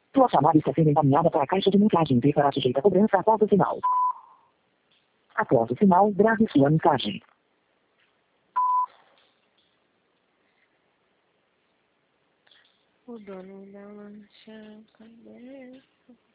Sua chamada está sendo encaminhada para a caixa de mensagem e será sujeita a cobrança após o sinal. Após o sinal, grave sua mensagem. O dono da lancha, cadê?